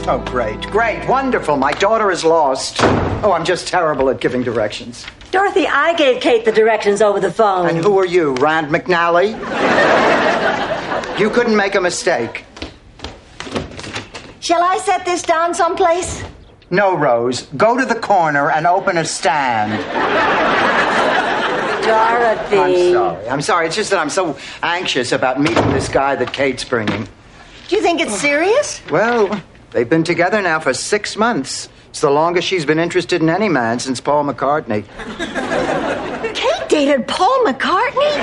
Oh, great, wonderful. My daughter is lost. Oh, I'm just terrible at giving directions. Dorothy, I gave Kate the directions over the phone. And who are you, Rand McNally? You couldn't make a mistake. Shall I set this down someplace? No, Rose. Go to the corner and open a stand. Dorothy. I'm sorry. It's just that I'm so anxious about meeting this guy that Kate's bringing. Do you think it's serious? Well, they've been together now for 6 months. It's the longest she's been interested in any man since Paul McCartney. Kate dated Paul McCartney?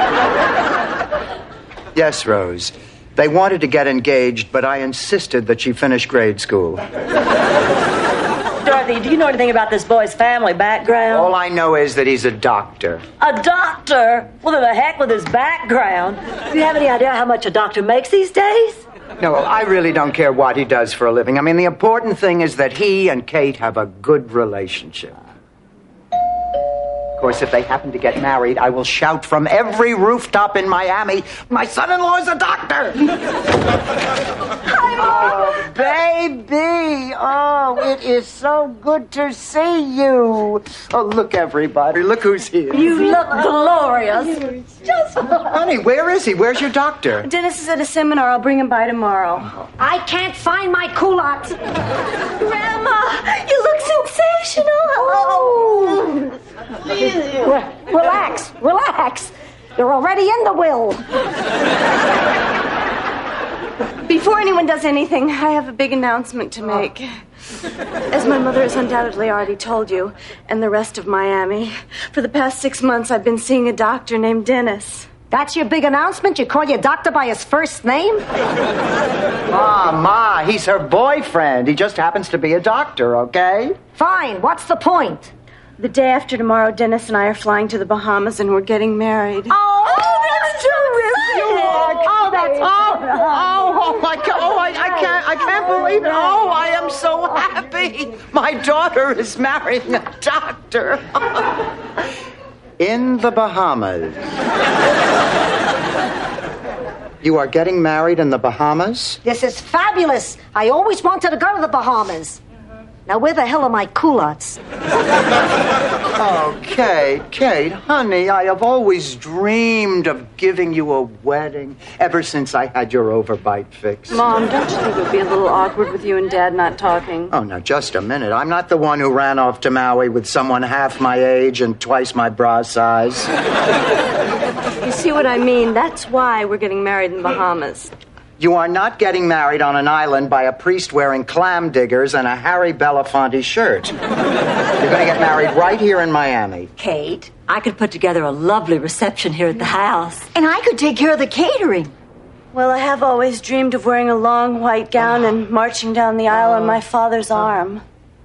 Yes, Rose. They wanted to get engaged, but I insisted that she finish grade school. Dorothy, do you know anything about this boy's family background? All I know is that he's a doctor. A doctor? Well, the heck with his background. Do you have any idea how much a doctor makes these days? No, I really don't care what he does for a living. I mean, the important thing is that he and Kate have a good relationship. Of course, if they happen to get married, I will shout from every rooftop in Miami, my son-in-law's a doctor! Hi, Mom! Oh, baby! Oh, it is so good to see you! Oh, look, everybody. Look who's here. You look glorious. Honey, where is he? Where's your doctor? Dennis is at a seminar. I'll bring him by tomorrow. I can't find my culottes. Grandma, you look sensational. Oh. Relax. You're already in the will. Before anyone does anything, I have a big announcement to make. As my mother has undoubtedly already told you, and the rest of Miami, for the past 6 months I've been seeing a doctor named Dennis. That's your big announcement? You call your doctor by his first name? Ma, he's her boyfriend. He just happens to be a doctor, okay? Fine. What's the point? The day after tomorrow, Dennis and I are flying to the Bahamas and we're getting married. Oh, that's terrific! Oh, that's oh my God! Oh, I can't believe it! Oh, I am so happy. My daughter is marrying a doctor in the Bahamas. You are getting married in the Bahamas? This is fabulous. I always wanted to go to the Bahamas. Now, where the hell are my culottes? Oh, Kate, honey, I have always dreamed of giving you a wedding ever since I had your overbite fix. Mom, don't you think it would be a little awkward with you and Dad not talking? Oh, now, just a minute. I'm not the one who ran off to Maui with someone half my age and twice my bra size. You see what I mean? That's why we're getting married in the Bahamas. You are not getting married on an island by a priest wearing clam diggers and a Harry Belafonte shirt. You're going to get married right here in Miami. Kate, I could put together a lovely reception here at the house. And I could take care of the catering. Well, I have always dreamed of wearing a long white gown and marching down the aisle on my father's arm.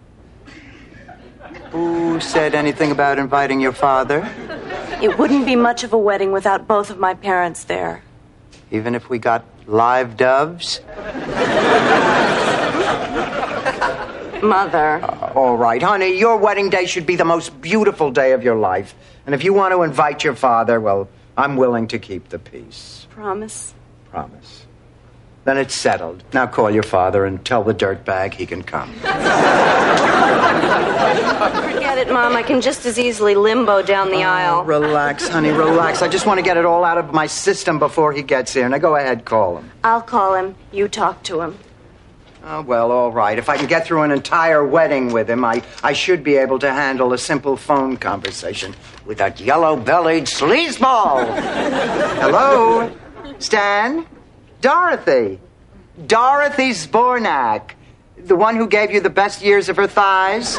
Who said anything about inviting your father? It wouldn't be much of a wedding without both of my parents there. Even if we got live doves? Mother. All right, honey, your wedding day should be the most beautiful day of your life. And if you want to invite your father, well, I'm willing to keep the peace. Promise? Promise. Then it's settled. Now call your father and tell the dirtbag he can come. Forget it, Mom. I can just as easily limbo down the aisle. Relax, honey, relax. I just want to get it all out of my system before he gets here. Now go ahead, call him. I'll call him. You talk to him. Oh, well, all right. If I can get through an entire wedding with him, I should be able to handle a simple phone conversation with that yellow-bellied sleazeball. Hello? Stan? Dorothy. Dorothy Zbornak. The one who gave you the best years of her thighs?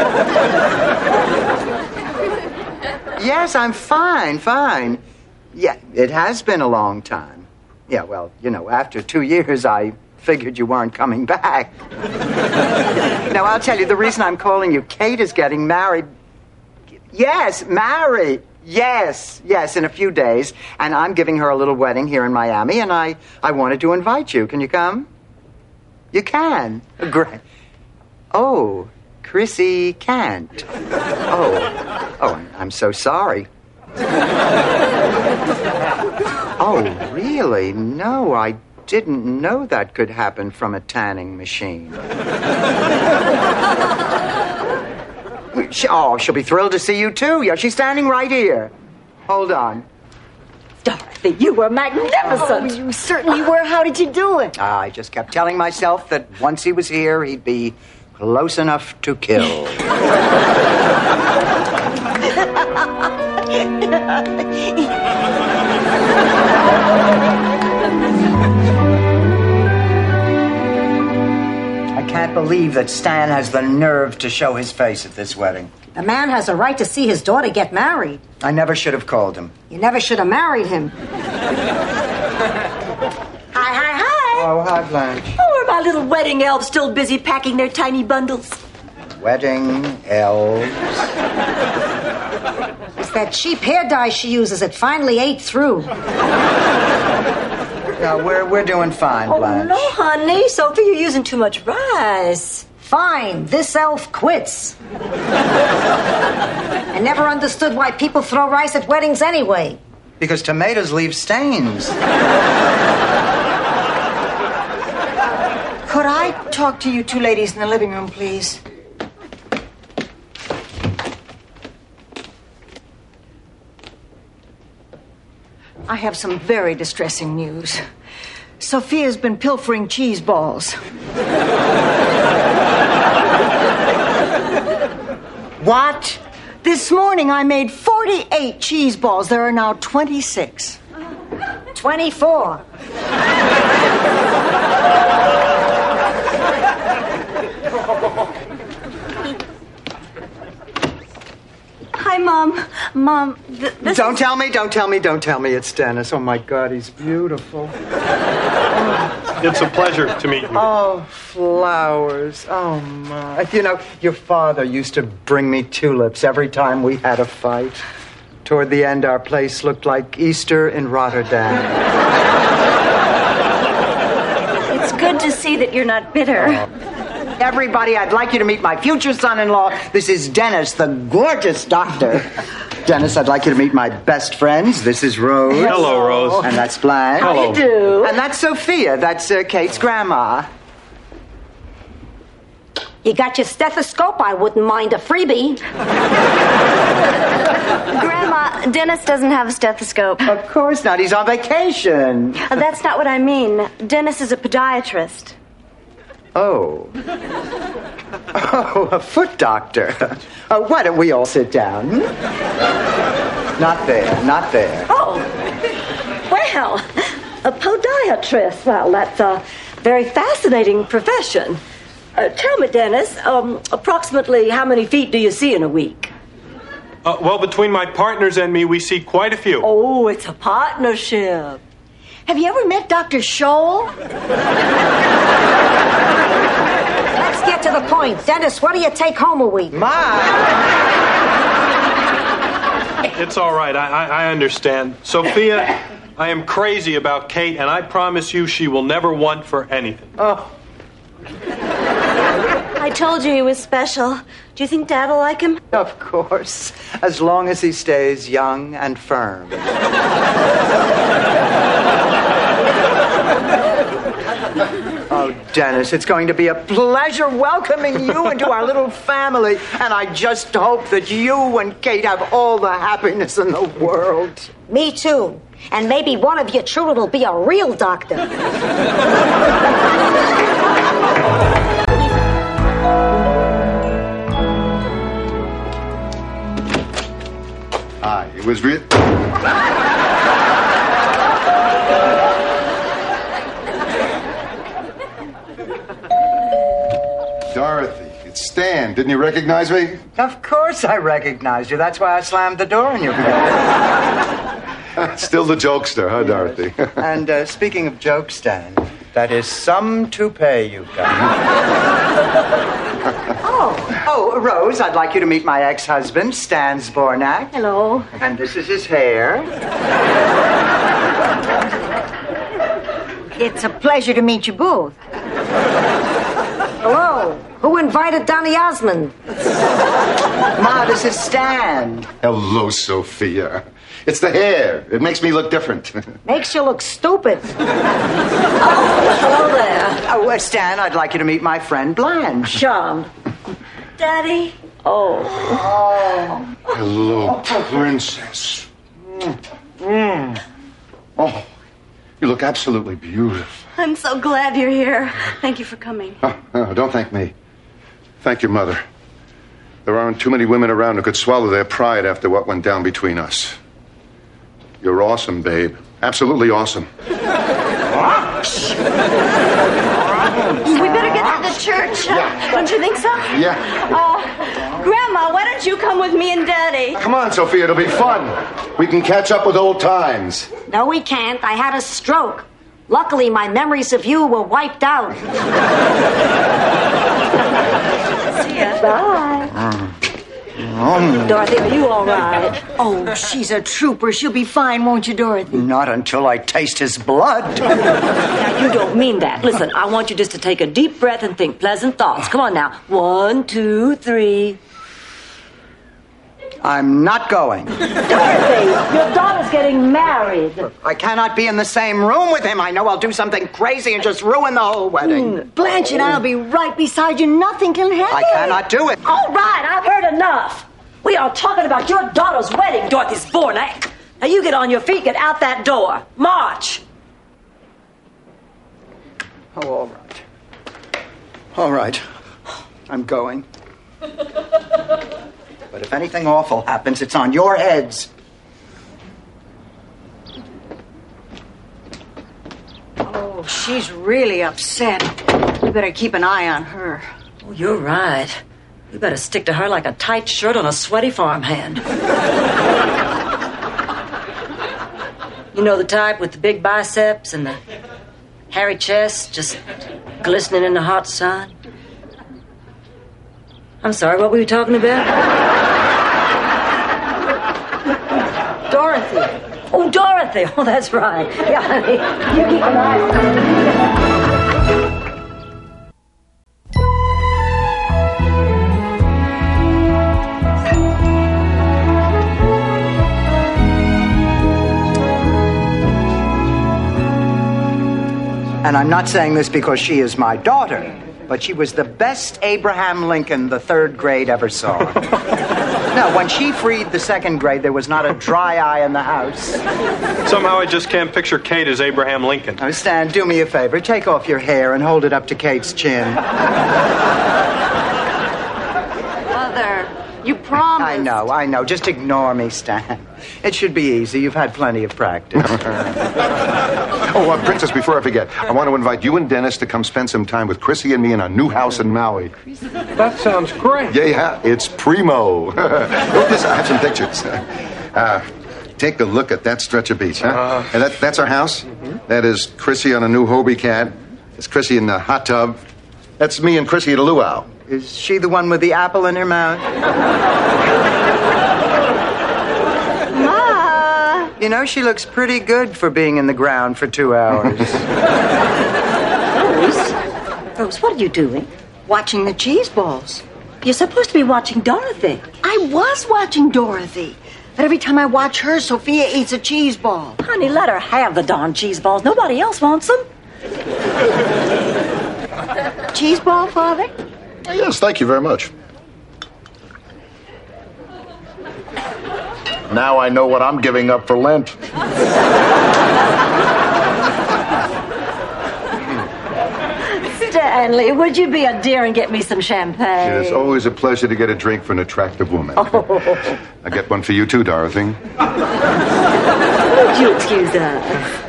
Yes, I'm fine. Yeah, it has been a long time. Yeah, well, after 2 years, I figured you weren't coming back. Now, I'll tell you, the reason I'm calling you, Kate is getting married. Yes, married. Yes, in a few days. And I'm giving her a little wedding here in Miami, and I wanted to invite you. Can you come? You can. Great. Oh, Chrissy can't. Oh, I'm so sorry. Oh, really? No, I didn't know that could happen from a tanning machine. She'll be thrilled to see you, too. Yeah, she's standing right here. Hold on. Dorothy, you were magnificent. Oh, you certainly were. How did you do it? I just kept telling myself that once he was here, he'd be close enough to kill. I can't believe that Stan has the nerve to show his face at this wedding. A man has a right to see his daughter get married. I never should have called him. You never should have married him. Hi, hi, hi. Oh, hi, Blanche. Oh, are my little wedding elves still busy packing their tiny bundles? Wedding elves. It's that cheap hair dye she uses. It finally ate through. No, we're doing fine, Blanche. Oh, no, honey. Sophie, you're using too much rice. Fine, this elf quits. I never understood why people throw rice at weddings anyway. Because tomatoes leave stains. Could I talk to you two ladies in the living room, please? I have some very distressing news. Sophia's been pilfering cheese balls. What? This morning I made 48 cheese balls. There are now 26. 24. Hi, Mom. Mom, this Don't tell me. It's Dennis. Oh, my God, he's beautiful. It's a pleasure to meet you. Oh, flowers. Oh, my. You know, your father used to bring me tulips every time we had a fight. Toward the end, our place looked like Easter in Rotterdam. It's good to see that you're not bitter. Everybody, I'd like you to meet my future son-in-law. This is Dennis, the gorgeous doctor. Dennis, I'd like you to meet my best friends. This is Rose. Hello, Rose. And that's Blanche. How you do? And that's Sophia. That's Kate's grandma. You got your stethoscope? I wouldn't mind a freebie. Grandma, Dennis doesn't have a stethoscope. Of course not. He's on vacation. That's not what I mean. Dennis is a podiatrist. Oh. Oh, a foot doctor. Why don't we all sit down? Not there. Oh, well, a podiatrist. Well, that's a very fascinating profession. Tell me, Dennis, approximately how many feet do you see in a week? Well, between my partners and me, we see quite a few. Oh, it's a partnership. Have you ever met Dr. Scholl? Let's get to the point. Dennis, what do you take home a week? It's all right. I understand. Sophia, I am crazy about Kate, and I promise you she will never want for anything. Oh. I told you he was special. Do you think Dad will like him? Of course, as long as he stays young and firm. Oh, Dennis, it's going to be a pleasure welcoming you into our little family, and I just hope that you and Kate have all the happiness in the world. Me too. And maybe one of you children will be a real doctor. It was real. Dorothy, it's Stan. Didn't you recognize me? Of course I recognized you. That's why I slammed the door in your face. Still the jokester, huh, Dorothy? And speaking of jokes, Stan, that is some toupee you've got. Oh, Rose, I'd like you to meet my ex-husband, Stan Zbornak. Hello. And this is his hair. It's a pleasure to meet you both. Hello. Who invited Donny Osmond? Ma, this is Stan. Hello, Sophia. It's the hair. It makes me look different. Makes you look stupid. Hello there. Oh, Stan, I'd like you to meet my friend Blanche. Charmed. Daddy? Oh. Hello, princess. Oh, you look absolutely beautiful. I'm so glad you're here. Thank you for coming. Oh, don't thank me. Thank your mother. There aren't too many women around who could swallow their pride after what went down between us. You're awesome, babe. Absolutely awesome. We better get to the church. Yeah. Don't you think so? Yeah. Grandma, why don't you come with me and Daddy? Come on, Sophia, it'll be fun. We can catch up with old times. No, we can't. I had a stroke. Luckily, my memories of you were wiped out. See ya. Bye. Dorothy, are you all right? Oh, she's a trooper. She'll be fine, won't you, Dorothy? Not until I taste his blood. Now, you don't mean that. Listen, I want you just to take a deep breath and think pleasant thoughts. Come on now. 1, 2, 3. I'm not going. Dorothy, your daughter's getting married. I cannot be in the same room with him. I know I'll do something crazy and just ruin the whole wedding. Blanche and I'll be right beside you. Nothing can happen. I cannot do it. All right, I've heard enough. We are talking about your daughter's wedding, Dorothy Spornak. Now you get on your feet, get out that door. March. Oh, all right. All right. I'm going. But if anything awful happens, it's on your heads. Oh, she's really upset. We better keep an eye on her. Oh, you're right. We better stick to her like a tight shirt on a sweaty farmhand. You know the type with the big biceps and the hairy chest just glistening in the hot sun? I'm sorry, what were you talking about? Dorothy. Oh, Dorothy. Oh, that's right. Yeah, honey. You keep an eye on her. And I'm not saying this because she is my daughter, but she was the best Abraham Lincoln the third grade ever saw. No, when she freed the second grade, there was not a dry eye in the house. Somehow I just can't picture Kate as Abraham Lincoln. Now, Stan, do me a favor. Take off your hair and hold it up to Kate's chin. Mother, you promised. I know. Just ignore me, Stan. It should be easy. You've had plenty of practice. Oh, Princess, before I forget, I want to invite you and Dennis to come spend some time with Chrissy and me in our new house in Maui. That sounds great. Yeah, it's primo. Listen, I have some pictures. Take a look at that stretch of beach, huh? And that's our house. Mm-hmm. That is Chrissy on a new Hobie cat. It's Chrissy in the hot tub. That's me and Chrissy at a luau. Is she the one with the apple in her mouth? You know, she looks pretty good for being in the ground for 2 hours. Rose, what are you doing? Watching the cheese balls. You're supposed to be watching Dorothy. I was watching Dorothy. But every time I watch her, Sophia eats a cheese ball. Honey, let her have the darn cheese balls. Nobody else wants them. Cheese ball, Father? Yes, thank you very much. Now I know what I'm giving up for Lent. Stanley, would you be a dear and get me some champagne? It's always a pleasure to get a drink for an attractive woman. Oh. I get one for you too, Dorothy. Would you excuse us?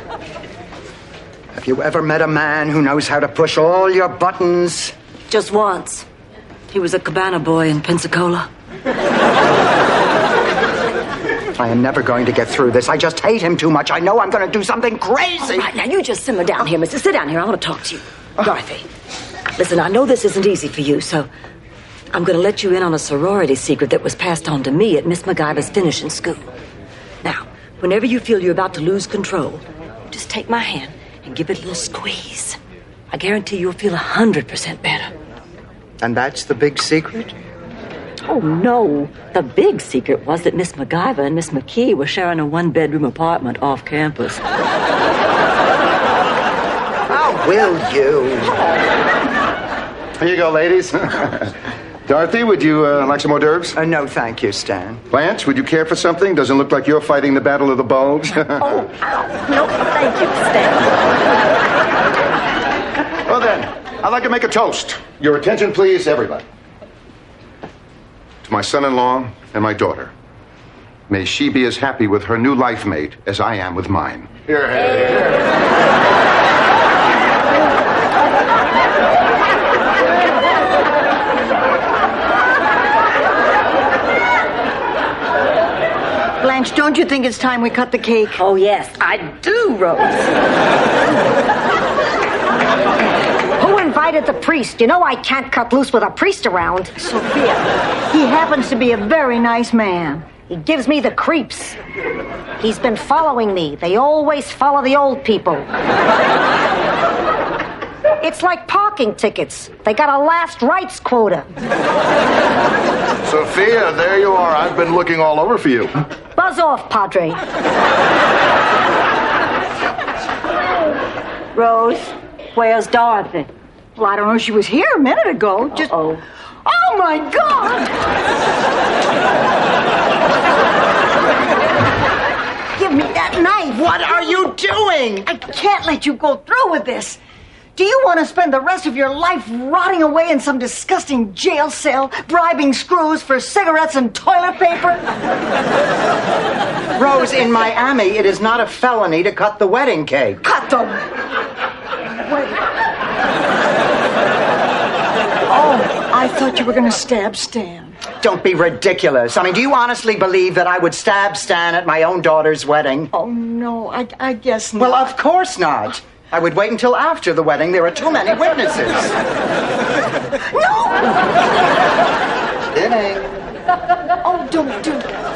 Have you ever met a man who knows how to push all your buttons? Just once. He was a cabana boy in Pensacola. I am never going to get through this. I just hate him too much. I know I'm going to do something crazy. All right, now you just simmer down here, mister. Sit down here. I want to talk to you. Dorothy, listen, I know this isn't easy for you, so I'm going to let you in on a sorority secret that was passed on to me at Miss MacGyver's finishing school. Now, whenever you feel you're about to lose control, just take my hand and give it a little squeeze. I guarantee you'll feel 100% better. And that's the big secret? Oh, no. The big secret was that Miss MacGyver and Miss McKee were sharing a one-bedroom apartment off campus. How will you? Here you go, ladies. Dorothy, would you like some hors d'oeuvres? No, thank you, Stan. Blanche, would you care for something? Doesn't look like you're fighting the battle of the bulge. Oh, ow. No, thank you, Stan. Well, then, I'd like to make a toast. Your attention, please, everybody. To my son-in-law and my daughter. May she be as happy with her new life mate as I am with mine. Here, here, here. Blanche, don't you think it's time we cut the cake? Oh, yes, I do, Rose. Who invited the priest? You know I can't cut loose with a priest around. Sophia, he happens to be a very nice man. He gives me the creeps. He's been following me. They always follow the old people. It's like parking tickets. They got a last rights quota. Sophia, there you are. I've been looking all over for you. Buzz off, Padre. Rose, where's Dorothy? Well, I don't know. She was here a minute ago. Just. Oh, Oh, my God! Give me that knife. What are you doing? I can't let you go through with this. Do you want to spend the rest of your life rotting away in some disgusting jail cell, bribing screws for cigarettes and toilet paper? Rose, in Miami, it is not a felony to cut the wedding cake. Cut the... Wait. Oh, I thought you were going to stab Stan. Don't be ridiculous. I mean, do you honestly believe that I would stab Stan at my own daughter's wedding? Oh, no, I guess not. Well, of course not. I would wait until after the wedding. There are too many witnesses. No! Kidding. Oh, don't do that.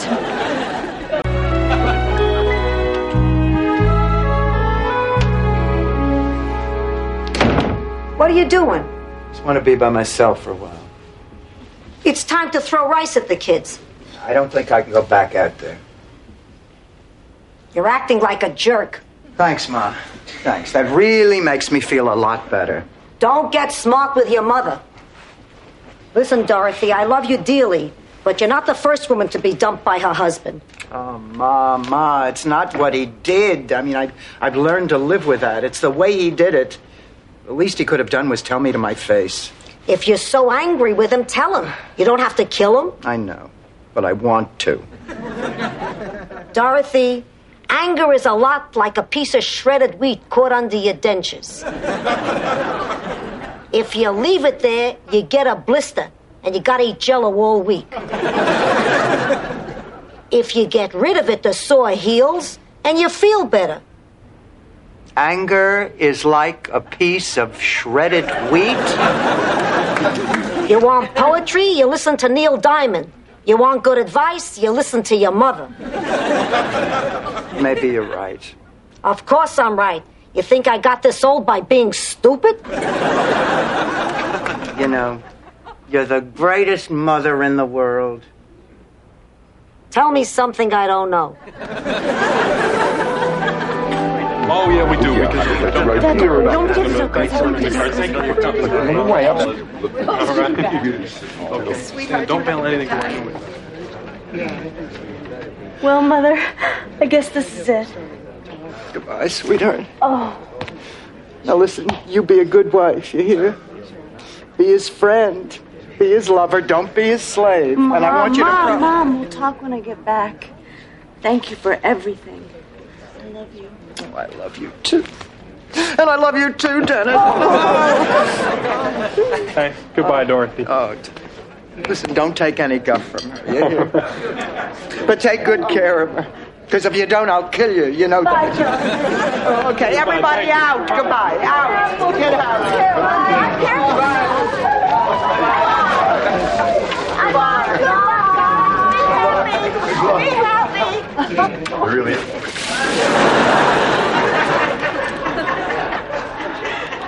What are you doing? Just want to be by myself for a while. It's time to throw rice at the kids. I don't think I can go back out there. You're acting like a jerk. Thanks, Ma. Thanks. That really makes me feel a lot better. Don't get smart with your mother. Listen, Dorothy, I love you dearly, but you're not the first woman to be dumped by her husband. Oh, Ma, it's not what he did. I mean, I've learned to live with that. It's the way he did it. The least he could have done was tell me to my face. If you're so angry with him, tell him. You don't have to kill him. I know, but I want to. Dorothy, anger is a lot like a piece of shredded wheat caught under your dentures. If you leave it there, you get a blister, and you gotta eat Jell-O all week. If you get rid of it, the sore heals, and you feel better. Anger is like a piece of shredded wheat. You want poetry? You listen to Neil Diamond. You want good advice? You listen to your mother. Maybe you're right. Of course I'm right. You think I got this old by being stupid? You know, you're the greatest mother in the world. Tell me something I don't know. Oh, yeah, we do. Yeah, that's right here. Don't get so Sweetheart, don't bail anything. Well, Mother, I guess this is it. Goodbye, sweetheart. Oh. Now listen, you be a good wife, you hear? Be his friend. Be his lover. Don't be his slave. Mom, and I want you to... Mom, we'll talk when I get back. Thank you for everything. I love you. Oh, I love you, too. And I love you, too, Dennis. Hey, goodbye, Dorothy. Oh, listen, don't take any guff from her, you hear? But take good care of her. Because if you don't, I'll kill you. You know that. Oh, okay, everybody out. Goodbye. Out. Get out. Really?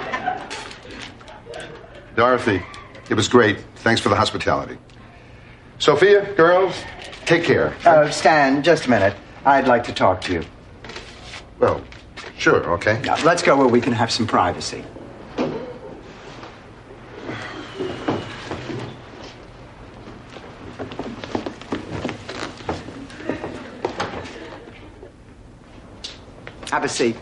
Dorothy, it was great. Thanks for the hospitality. Sophia, girls, take care. Stan, just a minute. I'd like to talk to you. Well, sure, okay. Now, let's go where we can have some privacy. Have a seat.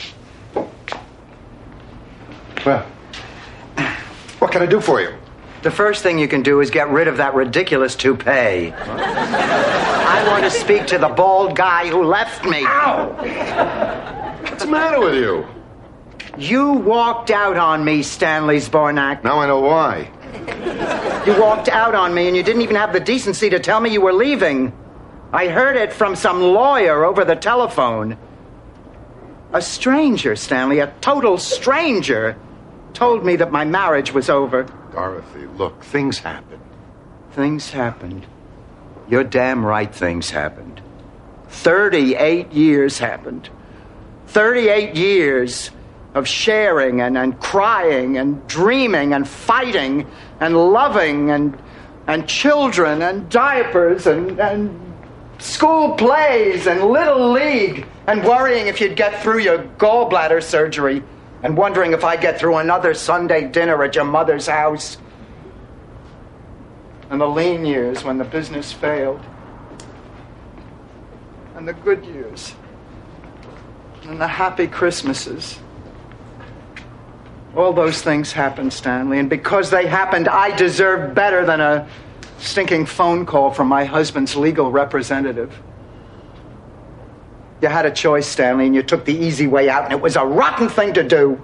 Well, what can I do for you? The first thing you can do is get rid of that ridiculous toupee. I want to speak to the bald guy who left me. Ow! What's the matter with you? You walked out on me, Stanley Zbornak. Now I know why. You walked out on me and you didn't even have the decency to tell me you were leaving. I heard it from some lawyer over the telephone. A stranger, Stanley, a total stranger, told me that my marriage was over. Dorothy, look, things happen. Things happened. You're damn right things happened. 38 years happened. 38 years of sharing and crying and dreaming and fighting and loving and children and diapers and school plays and little league and worrying if you'd get through your gallbladder surgery and wondering if I'd get through another Sunday dinner at your mother's house. And the lean years when the business failed. And the good years. And the happy Christmases. All those things happened, Stanley, and because they happened, I deserve better than a stinking phone call from my husband's legal representative. You had a choice, Stanley, and you took the easy way out, and it was a rotten thing to do.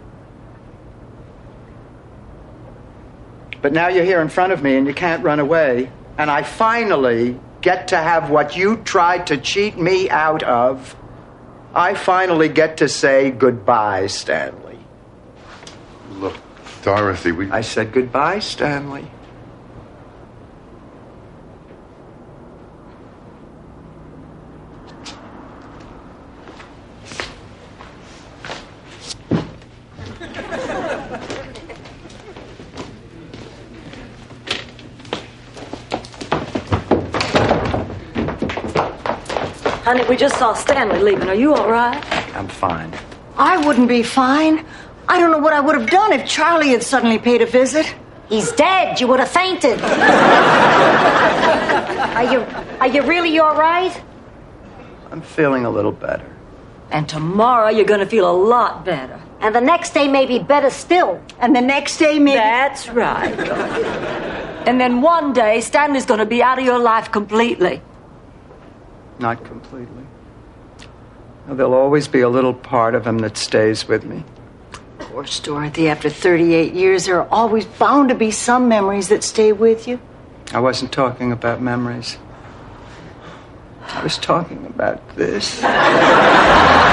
But now you're here in front of me, and you can't run away, and I finally get to have what you tried to cheat me out of. I finally get to say goodbye, Stanley. Look, Dorothy, I said goodbye, Stanley. Honey, we just saw Stanley leaving. Are you all right? I'm fine. I wouldn't be fine. I don't know what I would have done if Charlie had suddenly paid a visit. He's dead. You would have fainted. Are you really all right? I'm feeling a little better. And tomorrow you're going to feel a lot better. And the next day may be better still. And the next day, maybe... That's right. And then one day, Stanley's going to be out of your life completely. Not completely. There'll always be a little part of him that stays with me. Of course, Dorothy, after 38 years, there are always bound to be some memories that stay with you. I wasn't talking about memories. I was talking about this.